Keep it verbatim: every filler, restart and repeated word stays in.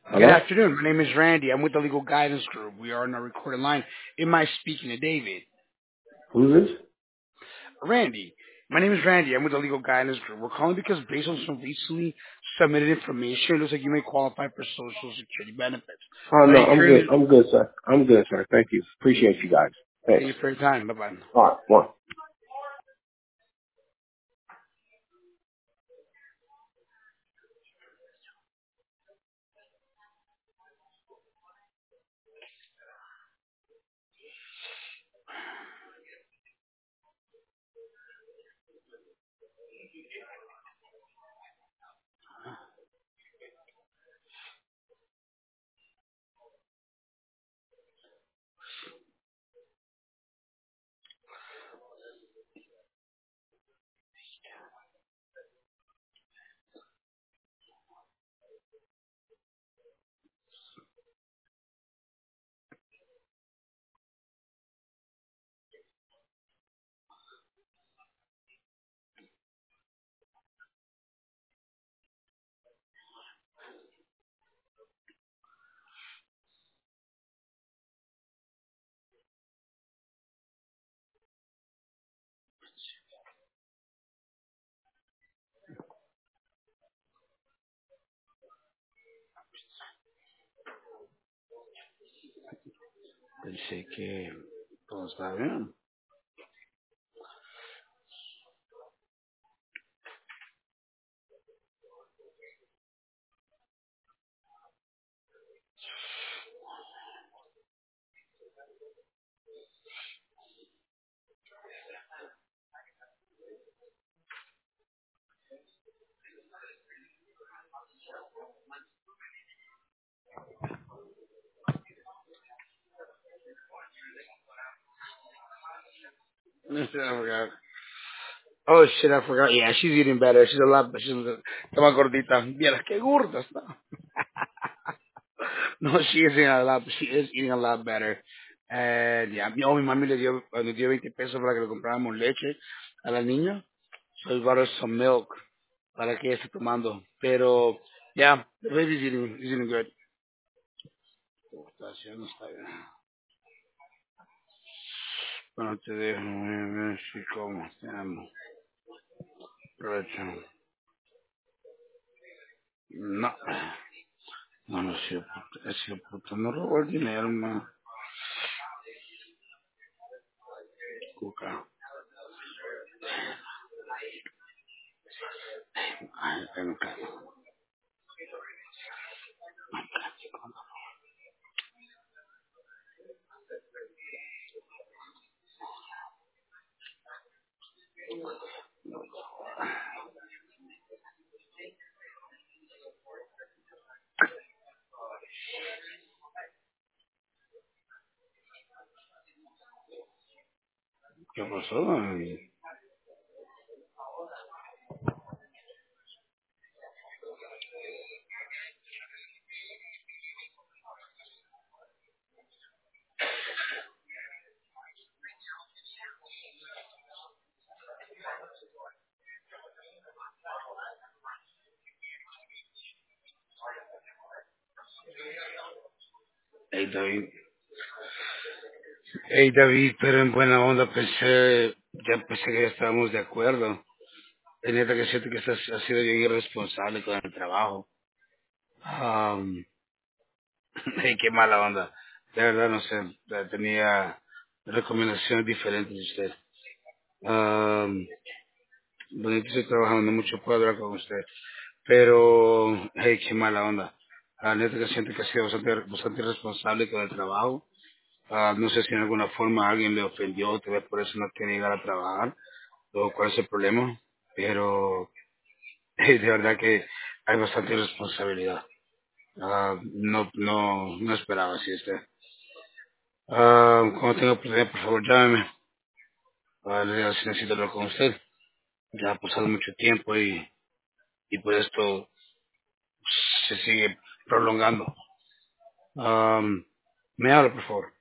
Good Hello? afternoon. My name is Randy. I'm with the Legal Guidance Group. We are on a recorded line. Am I speaking to David? Who's this? Randy. My name is Randy. I'm with the Legal Guidance Group. We're calling because based on some recently submitted information, it looks like you may qualify for Social Security benefits. Oh, Are no, you I'm good. currently... I'm good, sir. I'm good, sir. Thank you. Appreciate you guys. Thank Thanks. you for your time. Bye-bye. All right, one. Pensé que todo está bien. I forgot. Oh, shit, I forgot. Yeah, she's eating better. She's a lot... She's a, está más gordita. Vieras qué gorda está. No, she is eating a lot. She is eating a lot better. And yeah, mi, oh, mi mami le dio, le dio veinte pesos para que le compráramos leche a la niña. So we bought her some milk para que ella esté tomando. Pero, yeah, the baby's eating, he's eating good. Está haciendo, está bien. Bueno, te dejo, voy a ver si como, te amo. Provecho. No, no, no, ese puto, ese puto no robó el dinero, ma. Cuca. Ay, tengo que... ¿Qué pasó? Hey, David. Hey, David, pero en buena onda pensé, ya pensé que ya estábamos de acuerdo. Es neta que siento que estás, has sido bien irresponsable con el trabajo. Um, hey, qué mala onda. De verdad, no sé, ya tenía recomendaciones diferentes de usted. Um, bonito estoy trabajando, no mucho puedo hablar con usted. Pero, hey, qué mala onda. La neta que siento que ha sido bastante, bastante irresponsable con el trabajo. Ah, no sé si en alguna forma alguien le ofendió, tal vez por eso no quiere llegar a trabajar, o cuál es el problema. Pero, hey, de verdad que hay bastante irresponsabilidad. Ah, no, no, no esperaba así este. Ah, cuando tenga oportunidad, por favor, llámeme. Ah, le digo si necesito hablar con usted. Ya ha pasado mucho tiempo y, y por esto se sigue prolongando. Ah, me habla, por favor.